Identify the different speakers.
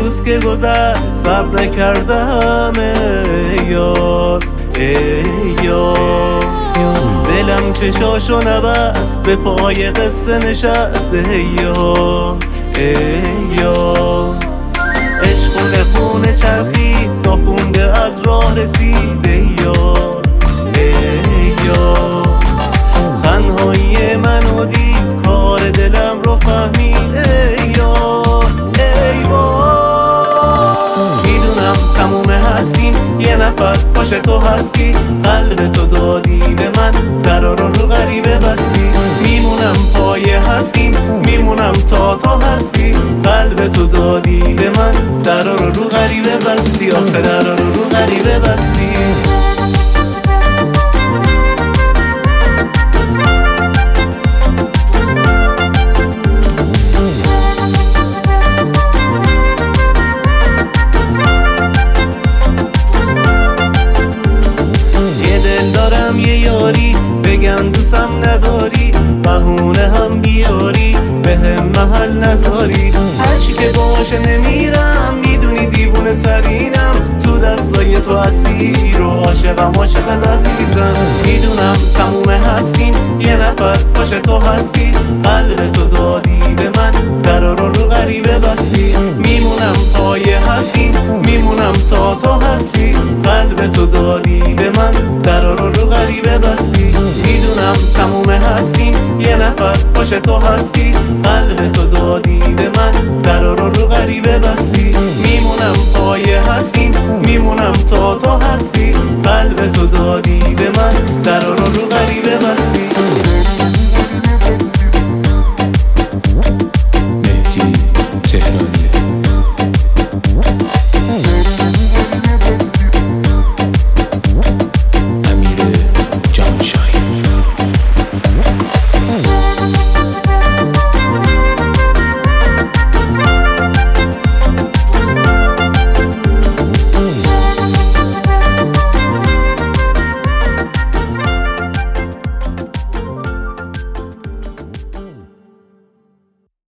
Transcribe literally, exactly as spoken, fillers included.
Speaker 1: روز که گذشت صبر نکردم ای یار ای یار، دلم چشاشو نبست به پای قصه نشست ای یار ای یار. عشق خونه خونه چرخید ناخونده از راه رسید ای یار ای یار. تنهایی منو دید کار دلم رو فهمید ای یار ای وای. میدونم تموم هستیم یه نفر باش تو هستی، قلب تو دادی به من درا رو رو غریبه بستی. میمونم پایه هستیم میمونم تا تو هستی، قلب تو دادی به من درا رو رو غریبه بستی. آخه درا رو رو غریبه بستی. یه یاری بگن دوستم نداری، بهونه هم بیاری به هم محل نذاری. هرچی که باشه نمیرم میدونی دیوونه ترینم، تو دستای تو اسیر و عاشقم عاشقت عزیزم. میدونم تموم هستیم یه نفر باشه تو هستی، قلب تو دادی به من درا رو رو غریبه بستی. میمونم پایه هستیم میمونم تا تو هستی، قلب تو دادی به من درا رو رو غریبه بستی. میدونم تموم هستیم یه نفر باشه تو هستی، قلب تو دادی به من درا رو رو غریبه بستی. میمونم پایه هستیم میمونم تا تو هستی، قلب تو دادی به من درا